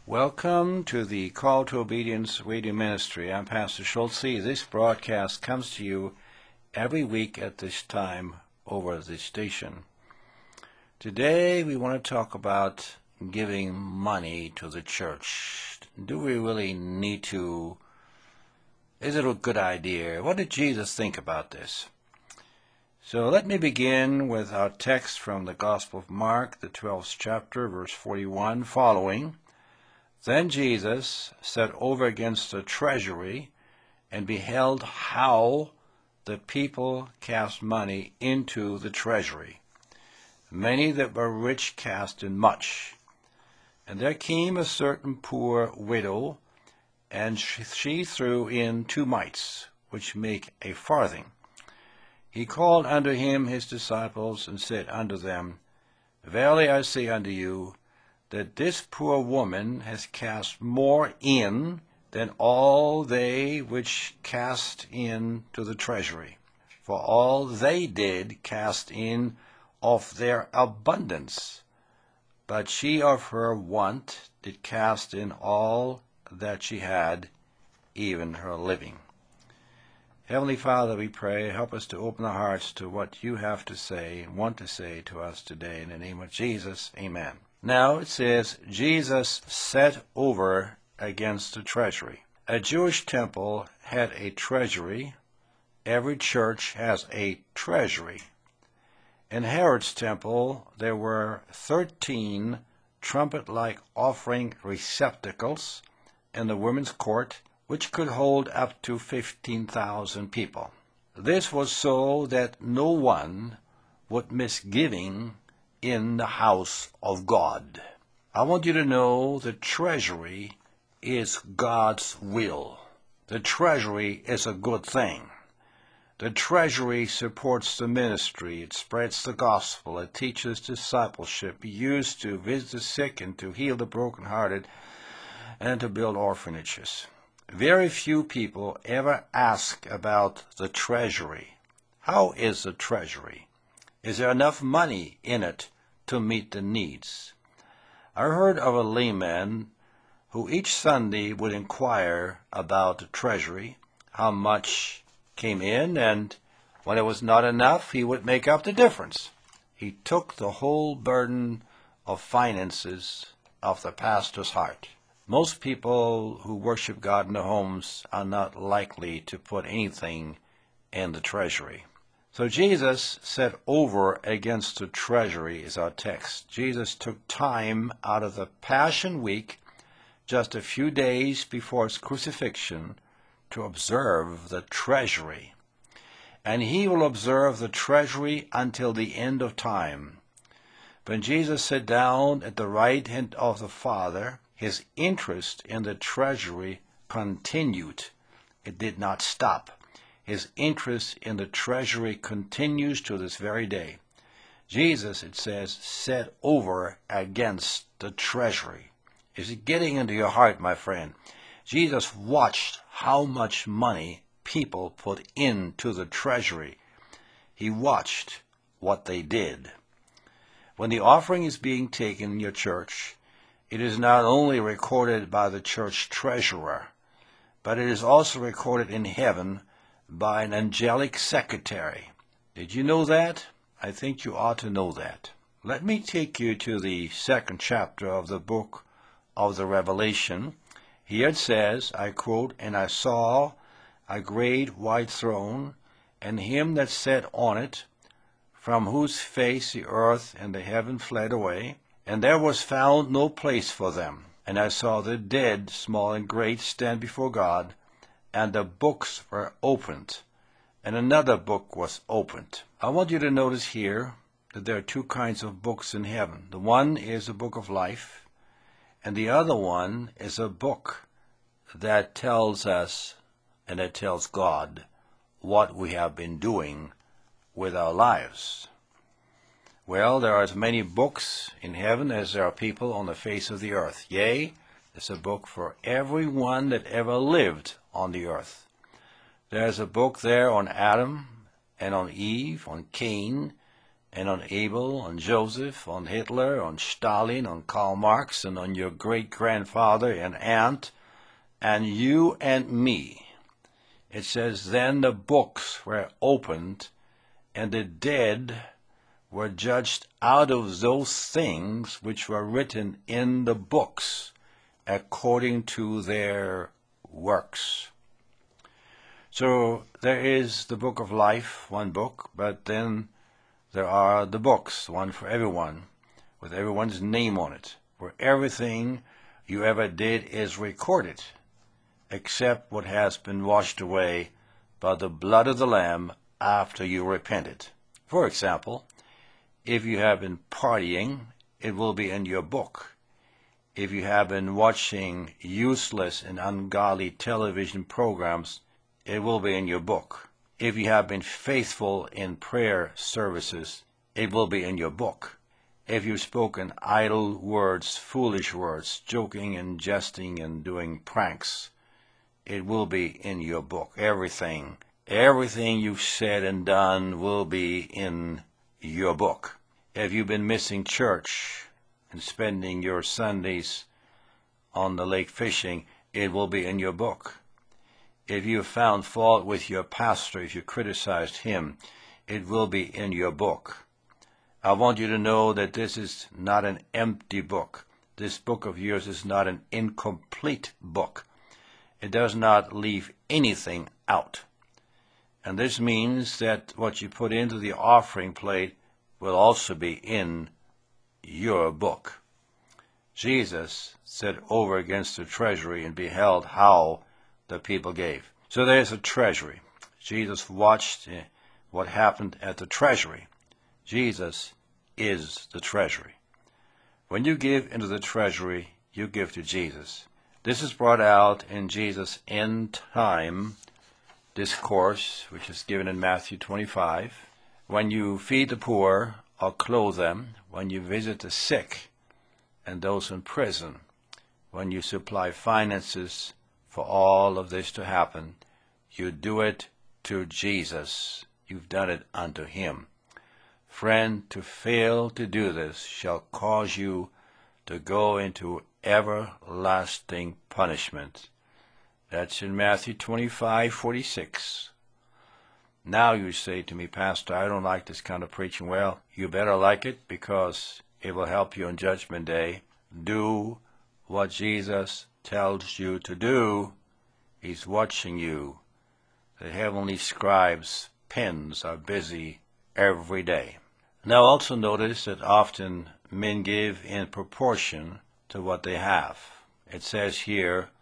Welcome to the Call to Obedience Radio Ministry. I'm Pastor Schultze. This broadcast comes to you every week at this time over this station. Today we want to talk about giving money to the church. Do we really need to? Is it a good idea? What did Jesus think about this? So let me begin with our text from the Gospel of Mark, the 12th chapter, verse 41 following. Then Jesus sat over against the treasury and beheld how the people cast money into the treasury. Many that were rich cast in much. And there came a certain poor widow, and she threw in 2 mites, which make a farthing. He called unto him his disciples, and said unto them, Verily I say unto you, that this poor woman has cast more in than all they which cast in to the treasury. For all they did cast in of their abundance, but she of her want did cast in all that she had, even her living. Heavenly Father, we pray, help us to open our hearts to what you have to say and want to say to us today. In the name of Jesus, amen. Now it says, Jesus sat over against the treasury. A Jewish temple had a treasury. Every church has a treasury. In Herod's temple, there were 13 trumpet-like offering receptacles in the women's court, which could hold up to 15,000 people. This was so that no one would miss giving in the house of God. I want you to know the treasury is God's will. The treasury is a good thing. The treasury supports the ministry. It spreads the gospel. It teaches discipleship, used to visit the sick and to heal the brokenhearted and to build orphanages. Very few people ever ask about the treasury. How is the treasury? Is there enough money in it to meet the needs? I heard of a layman who each Sunday would inquire about the treasury, how much came in, and when it was not enough, he would make up the difference. He took the whole burden of finances off the pastor's heart. Most people who worship God in their homes are not likely to put anything in the treasury. So Jesus sat over against the treasury is our text. Jesus took time out of the Passion Week, just a few days before his crucifixion, to observe the treasury. And he will observe the treasury until the end of time. When Jesus sat down at the right hand of the Father, his interest in the treasury continued. It did not stop. His interest in the treasury continues to this very day. Jesus, it says, sat over against the treasury. Is it getting into your heart, my friend? Jesus watched how much money people put into the treasury. He watched what they did. When the offering is being taken in your church, it is not only recorded by the church treasurer, but it is also recorded in heaven by an angelic secretary. Did you know that? I think you ought to know that. Let me take you to the 2nd chapter of the book of the Revelation. Here it says, I quote, And I saw a great white throne, and him that sat on it, from whose face the earth and the heaven fled away, and there was found no place for them. And I saw the dead, small and great, stand before God, and the books were opened, and another book was opened. I want you to notice here that there are 2 kinds of books in heaven. The one is a book of life, and the other one is a book that tells us and that tells God what we have been doing with our lives. Well, there are as many books in heaven as there are people on the face of the earth. Yea, there's a book for everyone that ever lived on the earth. There's a book there on Adam and on Eve, on Cain and on Abel, on Joseph, on Hitler, on Stalin, on Karl Marx, and on your great-grandfather and aunt, and you and me. It says, then the books were opened, and the dead were judged out of those things which were written in the books, according to their works. So there is the book of life, one book, but then there are the books, one for everyone, with everyone's name on it, where everything you ever did is recorded, except what has been washed away by the blood of the Lamb after you repented. For example, if you have been partying, it will be in your book. If you have been watching useless and ungodly television programs, it will be in your book. If you have been faithful in prayer services, it will be in your book. If you've spoken idle words, foolish words, joking and jesting and doing pranks, it will be in your book. Everything you've said and done will be in your book. If you've been missing church and spending your Sundays on the lake fishing, it will be in your book. If you found fault with your pastor, if you criticized him, it will be in your book. I want you to know that this is not an empty book. This book of yours is not an incomplete book. It does not leave anything out. And this means that what you put into the offering plate will also be in your book. Jesus sat over against the treasury and beheld how the people gave. So there's a treasury. Jesus watched what happened at the treasury. Jesus is the treasury. When you give into the treasury, you give to Jesus. This is brought out in Jesus' end time discourse, which is given in Matthew 25. When you feed the poor or clothe them, when you visit the sick and those in prison, when you supply finances for all of this to happen, you do it to Jesus. You've done it unto him. Friend, to fail to do this shall cause you to go into everlasting punishment. That's in Matthew 25:46. Now you say to me, Pastor, I don't like this kind of preaching. Well, you better like it, because it will help you on Judgment Day. Do what Jesus tells you to do. He's watching you. The heavenly scribes' pens are busy every day. Now also notice that often men give in proportion to what they have. It says here,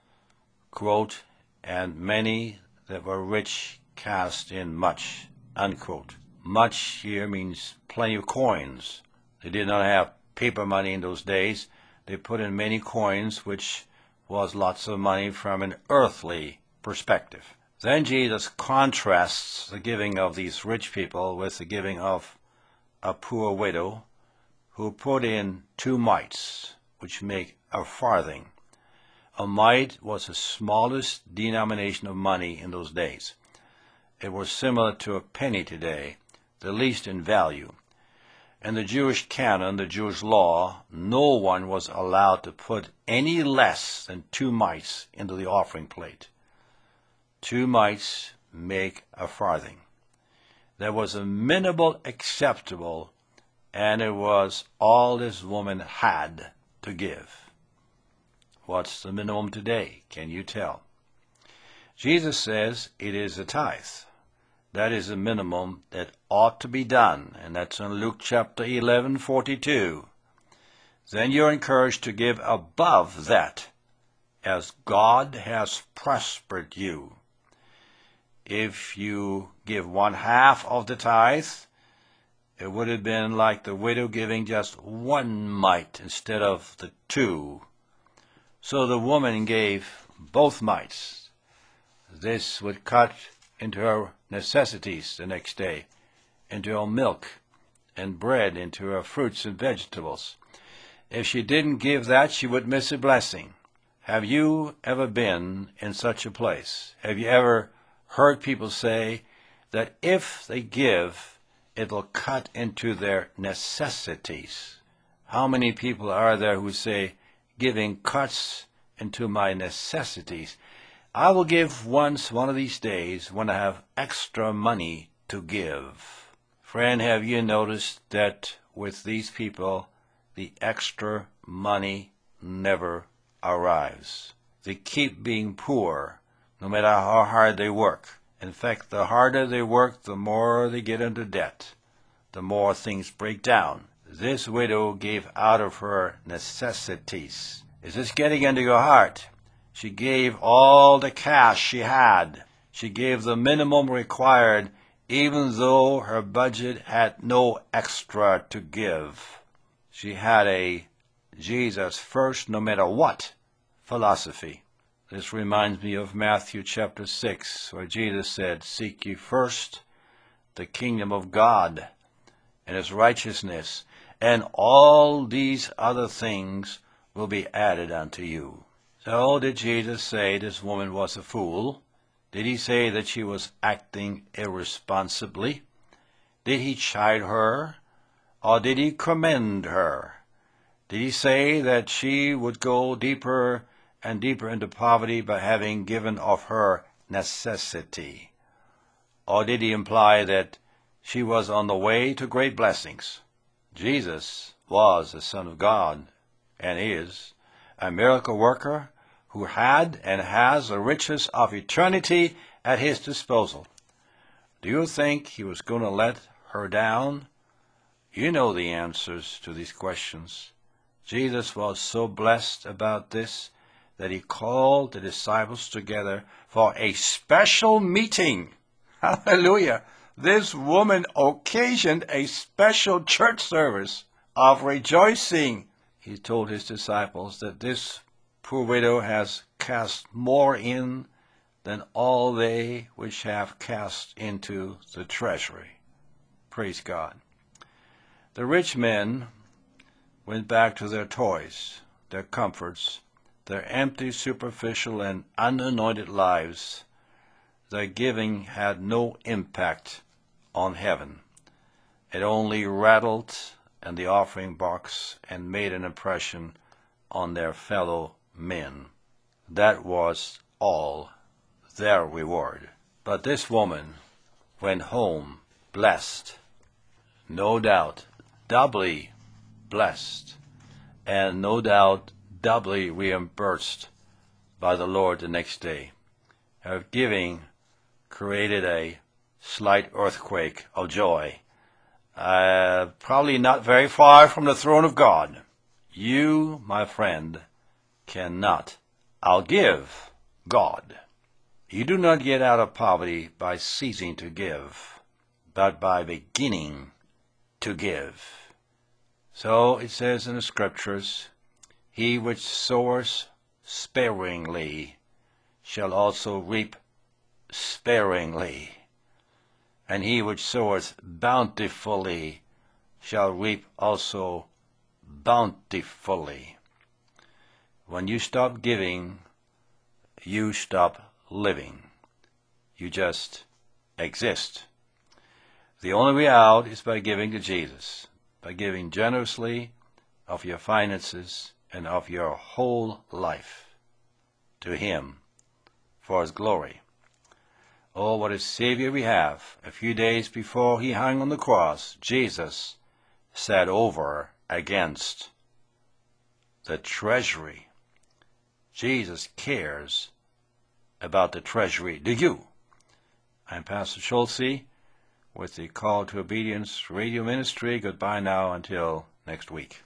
quote, and many that were rich cast in much, unquote. Much here means plenty of coins. They did not have paper money in those days. They put in many coins, which was lots of money from an earthly perspective. Then Jesus contrasts the giving of these rich people with the giving of a poor widow who put in 2 mites, which make a farthing. A mite was the smallest denomination of money in those days. It was similar to a penny today, the least in value. In the Jewish canon, the Jewish law, no one was allowed to put any less than 2 mites into the offering plate. 2 mites make a farthing. There was a minimal acceptable, and it was all this woman had to give. What's the minimum today? Can you tell? Jesus says it is a tithe. That is the minimum that ought to be done, and that's in Luke chapter 11:42. Then you're encouraged to give above that, as God has prospered you. If you give 1/2 of the tithe, it would have been like the widow giving just 1 mite instead of the 2. So the woman gave both mites. This would cut into her necessities the next day, into her milk and bread, into her fruits and vegetables. If she didn't give that, she would miss a blessing. Have you ever been in such a place? Have you ever heard people say that if they give it will cut into their necessities. How many people are there who say, giving cuts into my necessities? I will give once one of these days when I have extra money to give. Friend, have you noticed that with these people, the extra money never arrives? They keep being poor, no matter how hard they work. In fact, the harder they work, the more they get into debt, the more things break down. This widow gave out of her necessities. Is this getting into your heart? She gave all the cash she had. She gave the minimum required, even though her budget had no extra to give. She had a Jesus first no matter what philosophy. This reminds me of Matthew chapter 6, where Jesus said, "Seek ye first the kingdom of God and his righteousness, and all these other things will be added unto you." So did Jesus say this woman was a fool? Did he say that she was acting irresponsibly? Did he chide her? Or did he commend her? Did he say that she would go deeper and deeper into poverty by having given of her necessity? Or did he imply that she was on the way to great blessings? Jesus was the Son of God and is a miracle worker who had and has the riches of eternity at his disposal. Do you think he was going to let her down? You know the answers to these questions. Jesus was so blessed about this that he called the disciples together for a special meeting. Hallelujah! This woman occasioned a special church service of rejoicing. He told his disciples that this poor widow has cast more in than all they which have cast into the treasury. Praise God. The rich men went back to their toys, their comforts, their empty, superficial, and unanointed lives. Their giving had no impact on heaven. It only rattled in the offering box and made an impression on their fellow men. That was all their reward. But this woman went home blessed, no doubt doubly blessed, and no doubt doubly reimbursed by the Lord the next day. Her giving created a slight earthquake of joy, probably not very far from the throne of God. You, my friend, cannot outgive God. You do not get out of poverty by ceasing to give, but by beginning to give. So it says in the Scriptures, "He which sows sparingly shall also reap sparingly, and he which soweth bountifully shall reap also bountifully." When you stop giving, you stop living. You just exist. The only way out is by giving to Jesus, by giving generously of your finances and of your whole life to him for his glory. Oh, what a Savior we have. A few days before he hung on the cross, Jesus sat over against the treasury. Jesus cares about the treasury. Do you? I'm Pastor Schulze with the Call to Obedience radio ministry. Goodbye now until next week.